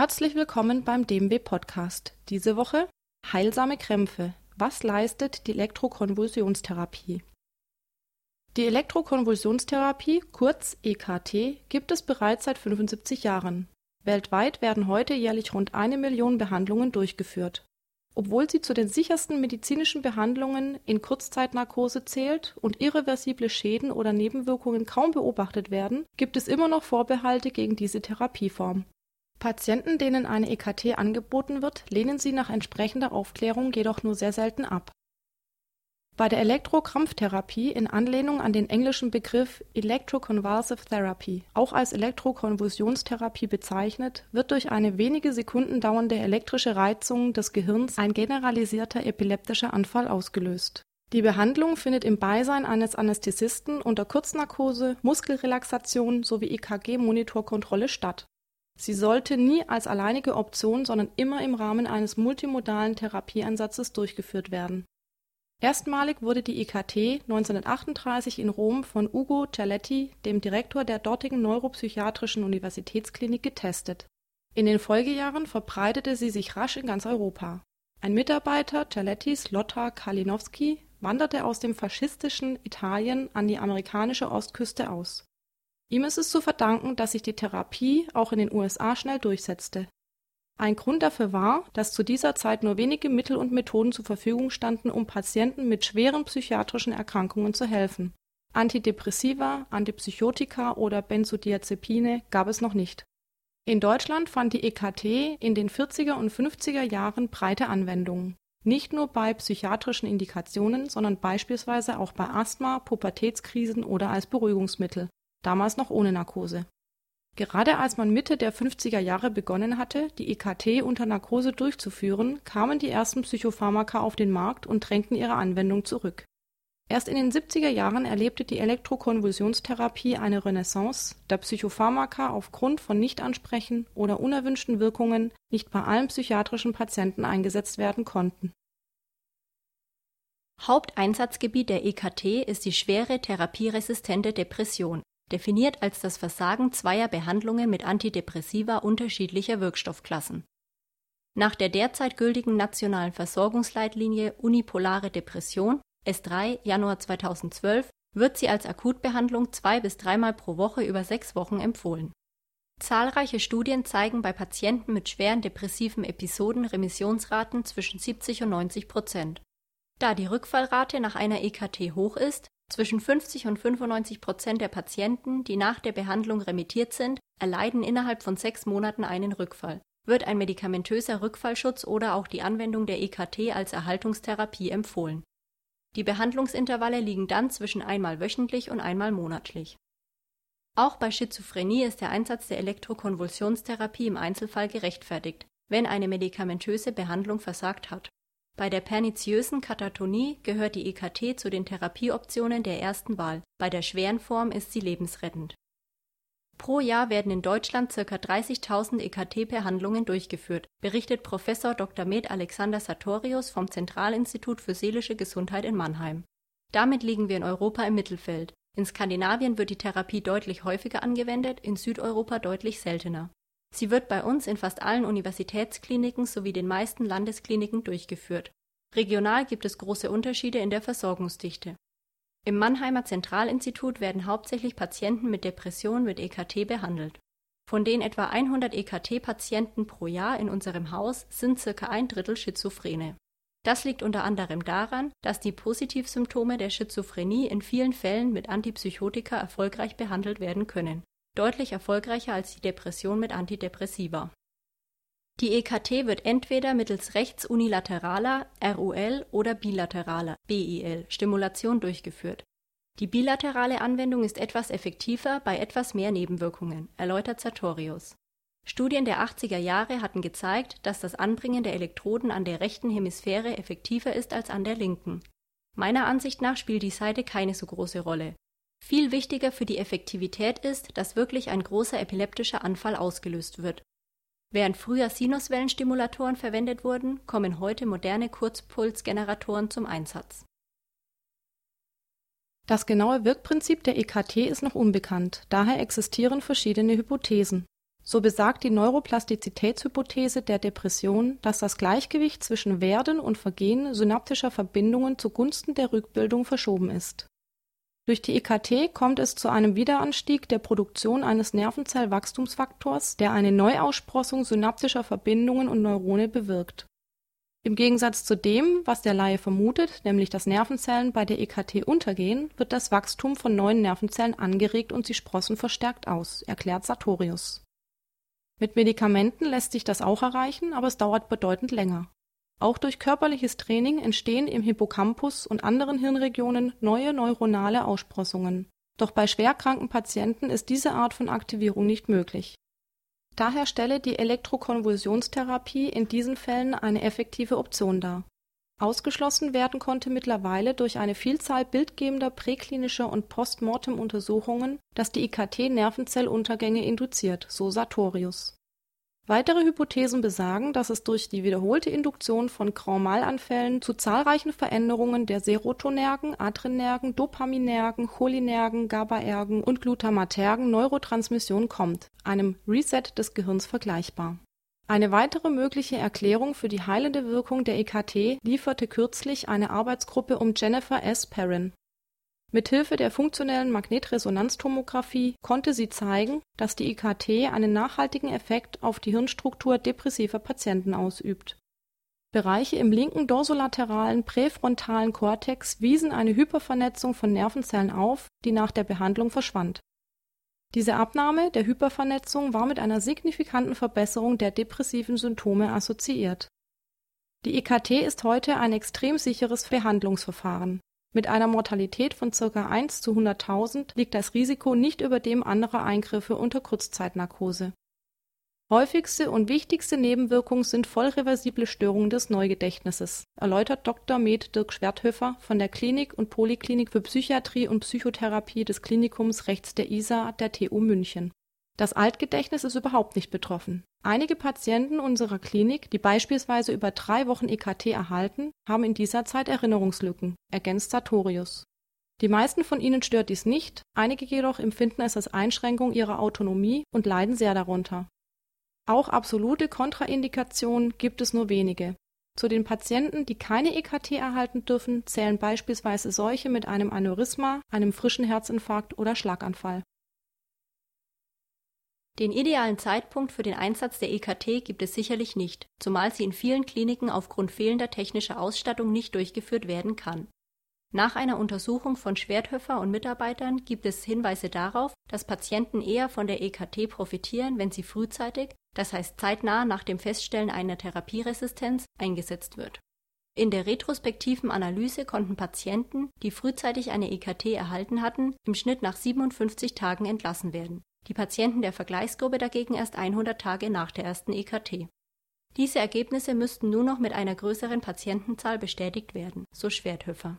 Herzlich willkommen beim DMB-Podcast. Diese Woche heilsame Krämpfe. Was leistet die Elektrokonvulsionstherapie? Die Elektrokonvulsionstherapie, kurz EKT, gibt es bereits seit 75 Jahren. Weltweit werden heute jährlich rund 1 Million Behandlungen durchgeführt. Obwohl sie zu den sichersten medizinischen Behandlungen in Kurzzeitnarkose zählt und irreversible Schäden oder Nebenwirkungen kaum beobachtet werden, gibt es immer noch Vorbehalte gegen diese Therapieform. Patienten, denen eine EKT angeboten wird, lehnen sie nach entsprechender Aufklärung jedoch nur sehr selten ab. Bei der Elektrokrampftherapie, in Anlehnung an den englischen Begriff Electroconvulsive Therapy, auch als Elektrokonvulsionstherapie bezeichnet, wird durch eine wenige Sekunden dauernde elektrische Reizung des Gehirns ein generalisierter epileptischer Anfall ausgelöst. Die Behandlung findet im Beisein eines Anästhesisten unter Kurznarkose, Muskelrelaxation sowie EKG-Monitorkontrolle statt. Sie sollte nie als alleinige Option, sondern immer im Rahmen eines multimodalen Therapieansatzes durchgeführt werden. Erstmalig wurde die EKT 1938 in Rom von Ugo Cerletti, dem Direktor der dortigen Neuropsychiatrischen Universitätsklinik, getestet. In den Folgejahren verbreitete sie sich rasch in ganz Europa. Ein Mitarbeiter Cerlettis, Lothar Kalinowski, wanderte aus dem faschistischen Italien an die amerikanische Ostküste aus. Ihm ist es zu verdanken, dass sich die Therapie auch in den USA schnell durchsetzte. Ein Grund dafür war, dass zu dieser Zeit nur wenige Mittel und Methoden zur Verfügung standen, um Patienten mit schweren psychiatrischen Erkrankungen zu helfen. Antidepressiva, Antipsychotika oder Benzodiazepine gab es noch nicht. In Deutschland fand die EKT in den 40er und 50er Jahren breite Anwendung. Nicht nur bei psychiatrischen Indikationen, sondern beispielsweise auch bei Asthma, Pubertätskrisen oder als Beruhigungsmittel, damals noch ohne Narkose. Gerade als man Mitte der 50er Jahre begonnen hatte, die EKT unter Narkose durchzuführen, kamen die ersten Psychopharmaka auf den Markt und drängten ihre Anwendung zurück. Erst in den 70er Jahren erlebte die Elektrokonvulsionstherapie eine Renaissance, da Psychopharmaka aufgrund von Nichtansprechen oder unerwünschten Wirkungen nicht bei allen psychiatrischen Patienten eingesetzt werden konnten. Haupteinsatzgebiet der EKT ist die schwere therapieresistente Depression, definiert als das Versagen zweier Behandlungen mit Antidepressiva unterschiedlicher Wirkstoffklassen. Nach der derzeit gültigen nationalen Versorgungsleitlinie Unipolare Depression S3 Januar 2012 wird sie als Akutbehandlung 2- bis 3-mal pro Woche über 6 Wochen empfohlen. Zahlreiche Studien zeigen bei Patienten mit schweren depressiven Episoden Remissionsraten zwischen 70 und 90%. Da die Rückfallrate nach einer EKT hoch ist, zwischen 50 und 95% der Patienten, die nach der Behandlung remittiert sind, erleiden innerhalb von 6 Monaten einen Rückfall, wird ein medikamentöser Rückfallschutz oder auch die Anwendung der EKT als Erhaltungstherapie empfohlen. Die Behandlungsintervalle liegen dann zwischen einmal wöchentlich und einmal monatlich. Auch bei Schizophrenie ist der Einsatz der Elektrokonvulsionstherapie im Einzelfall gerechtfertigt, wenn eine medikamentöse Behandlung versagt hat. Bei der perniziösen Katatonie gehört die EKT zu den Therapieoptionen der ersten Wahl, bei der schweren Form ist sie lebensrettend. Pro Jahr werden in Deutschland ca. 30.000 EKT-Behandlungen durchgeführt, berichtet Prof. Dr. med. Alexander Sartorius vom Zentralinstitut für seelische Gesundheit in Mannheim. Damit liegen wir in Europa im Mittelfeld. In Skandinavien wird die Therapie deutlich häufiger angewendet, in Südeuropa deutlich seltener. Sie wird bei uns in fast allen Universitätskliniken sowie den meisten Landeskliniken durchgeführt. Regional gibt es große Unterschiede in der Versorgungsdichte. Im Mannheimer Zentralinstitut werden hauptsächlich Patienten mit Depression mit EKT behandelt. Von den etwa 100 EKT-Patienten pro Jahr in unserem Haus sind ca. 1/3 Schizophrene. Das liegt unter anderem daran, dass die Positivsymptome der Schizophrenie in vielen Fällen mit Antipsychotika erfolgreich behandelt werden können. Deutlich erfolgreicher als die Depression mit Antidepressiva. Die EKT wird entweder mittels rechtsunilateraler RUL oder bilateraler BIL Stimulation durchgeführt. Die bilaterale Anwendung ist etwas effektiver bei etwas mehr Nebenwirkungen, erläutert Sartorius. Studien der 80er Jahre hatten gezeigt, dass das Anbringen der Elektroden an der rechten Hemisphäre effektiver ist als an der linken. Meiner Ansicht nach spielt die Seite keine so große Rolle. Viel wichtiger für die Effektivität ist, dass wirklich ein großer epileptischer Anfall ausgelöst wird. Während früher Sinuswellenstimulatoren verwendet wurden, kommen heute moderne Kurzpulsgeneratoren zum Einsatz. Das genaue Wirkprinzip der EKT ist noch unbekannt, daher existieren verschiedene Hypothesen. So besagt die Neuroplastizitätshypothese der Depression, dass das Gleichgewicht zwischen Werden und Vergehen synaptischer Verbindungen zugunsten der Rückbildung verschoben ist. Durch die EKT kommt es zu einem Wiederanstieg der Produktion eines Nervenzellwachstumsfaktors, der eine Neuaussprossung synaptischer Verbindungen und Neurone bewirkt. Im Gegensatz zu dem, was der Laie vermutet, nämlich dass Nervenzellen bei der EKT untergehen, wird das Wachstum von neuen Nervenzellen angeregt und sie sprossen verstärkt aus, erklärt Sartorius. Mit Medikamenten lässt sich das auch erreichen, aber es dauert bedeutend länger. Auch durch körperliches Training entstehen im Hippocampus und anderen Hirnregionen neue neuronale Aussprossungen. Doch bei schwerkranken Patienten ist diese Art von Aktivierung nicht möglich. Daher stelle die Elektrokonvulsionstherapie in diesen Fällen eine effektive Option dar. Ausgeschlossen werden konnte mittlerweile durch eine Vielzahl bildgebender präklinischer und Postmortem-Untersuchungen, dass die EKT Nervenzelluntergänge induziert, so Sartorius. Weitere Hypothesen besagen, dass es durch die wiederholte Induktion von Grand-Mal-Anfällen zu zahlreichen Veränderungen der Serotonergen, Adrenergen, Dopaminergen, Cholinergen, GABAergen und glutamatergen Neurotransmission kommt, einem Reset des Gehirns vergleichbar. Eine weitere mögliche Erklärung für die heilende Wirkung der EKT lieferte kürzlich eine Arbeitsgruppe um Jennifer S. Perrin. Mithilfe der funktionellen Magnetresonanztomographie konnte sie zeigen, dass die EKT einen nachhaltigen Effekt auf die Hirnstruktur depressiver Patienten ausübt. Bereiche im linken dorsolateralen präfrontalen Kortex wiesen eine Hypervernetzung von Nervenzellen auf, die nach der Behandlung verschwand. Diese Abnahme der Hypervernetzung war mit einer signifikanten Verbesserung der depressiven Symptome assoziiert. Die EKT ist heute ein extrem sicheres Behandlungsverfahren. Mit einer Mortalität von ca. 1 zu 100.000 liegt das Risiko nicht über dem anderer Eingriffe unter Kurzzeitnarkose. Häufigste und wichtigste Nebenwirkungen sind vollreversible Störungen des Neugedächtnisses, erläutert Dr. med. Dirk Schwerthöfer von der Klinik und Poliklinik für Psychiatrie und Psychotherapie des Klinikums rechts der Isar der TU München. Das Altgedächtnis ist überhaupt nicht betroffen. Einige Patienten unserer Klinik, die beispielsweise über 3 Wochen EKT erhalten, haben in dieser Zeit Erinnerungslücken, ergänzt Sartorius. Die meisten von ihnen stört dies nicht, einige jedoch empfinden es als Einschränkung ihrer Autonomie und leiden sehr darunter. Auch absolute Kontraindikationen gibt es nur wenige. Zu den Patienten, die keine EKT erhalten dürfen, zählen beispielsweise solche mit einem Aneurysma, einem frischen Herzinfarkt oder Schlaganfall. Den idealen Zeitpunkt für den Einsatz der EKT gibt es sicherlich nicht, zumal sie in vielen Kliniken aufgrund fehlender technischer Ausstattung nicht durchgeführt werden kann. Nach einer Untersuchung von Schwerthöfer und Mitarbeitern gibt es Hinweise darauf, dass Patienten eher von der EKT profitieren, wenn sie frühzeitig, das heißt zeitnah nach dem Feststellen einer Therapieresistenz, eingesetzt wird. In der retrospektiven Analyse konnten Patienten, die frühzeitig eine EKT erhalten hatten, im Schnitt nach 57 Tagen entlassen werden. Die Patienten der Vergleichsgruppe dagegen erst 100 Tage nach der ersten EKT. Diese Ergebnisse müssten nun noch mit einer größeren Patientenzahl bestätigt werden, so Schwerthöfer.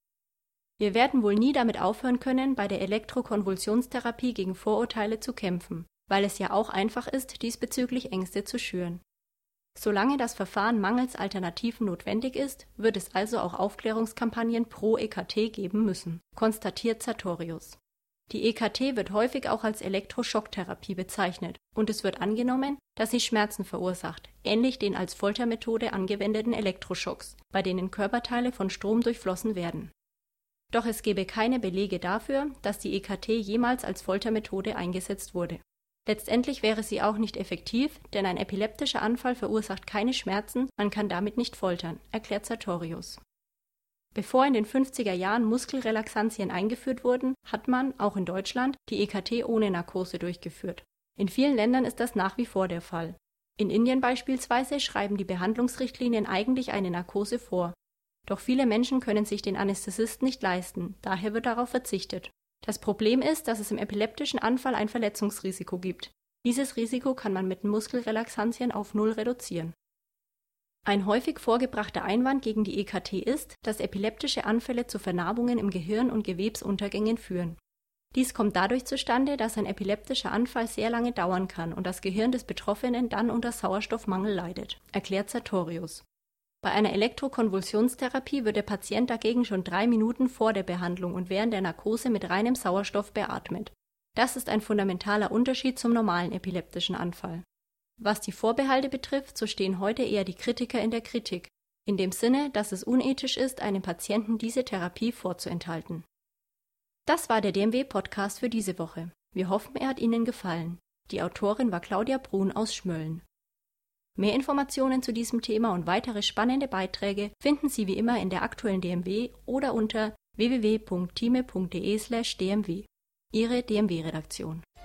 Wir werden wohl nie damit aufhören können, bei der Elektrokonvulsionstherapie gegen Vorurteile zu kämpfen, weil es ja auch einfach ist, diesbezüglich Ängste zu schüren. Solange das Verfahren mangels Alternativen notwendig ist, wird es also auch Aufklärungskampagnen pro EKT geben müssen, konstatiert Sartorius. Die EKT wird häufig auch als Elektroschocktherapie bezeichnet und es wird angenommen, dass sie Schmerzen verursacht, ähnlich den als Foltermethode angewendeten Elektroschocks, bei denen Körperteile von Strom durchflossen werden. Doch es gebe keine Belege dafür, dass die EKT jemals als Foltermethode eingesetzt wurde. Letztendlich wäre sie auch nicht effektiv, denn ein epileptischer Anfall verursacht keine Schmerzen, man kann damit nicht foltern, erklärt Sartorius. Bevor in den 50er Jahren Muskelrelaxantien eingeführt wurden, hat man, auch in Deutschland, die EKT ohne Narkose durchgeführt. In vielen Ländern ist das nach wie vor der Fall. In Indien beispielsweise schreiben die Behandlungsrichtlinien eigentlich eine Narkose vor. Doch viele Menschen können sich den Anästhesisten nicht leisten, daher wird darauf verzichtet. Das Problem ist, dass es im epileptischen Anfall ein Verletzungsrisiko gibt. Dieses Risiko kann man mit Muskelrelaxantien auf 0 reduzieren. Ein häufig vorgebrachter Einwand gegen die EKT ist, dass epileptische Anfälle zu Vernarbungen im Gehirn und Gewebsuntergängen führen. Dies kommt dadurch zustande, dass ein epileptischer Anfall sehr lange dauern kann und das Gehirn des Betroffenen dann unter Sauerstoffmangel leidet, erklärt Sartorius. Bei einer Elektrokonvulsionstherapie wird der Patient dagegen schon 3 Minuten vor der Behandlung und während der Narkose mit reinem Sauerstoff beatmet. Das ist ein fundamentaler Unterschied zum normalen epileptischen Anfall. Was die Vorbehalte betrifft, so stehen heute eher die Kritiker in der Kritik, in dem Sinne, dass es unethisch ist, einem Patienten diese Therapie vorzuenthalten. Das war der DMW-Podcast für diese Woche. Wir hoffen, er hat Ihnen gefallen. Die Autorin war Claudia Brun aus Schmölln. Mehr Informationen zu diesem Thema und weitere spannende Beiträge finden Sie wie immer in der aktuellen DMW oder unter www.time.de/dmw. Ihre DMW-Redaktion.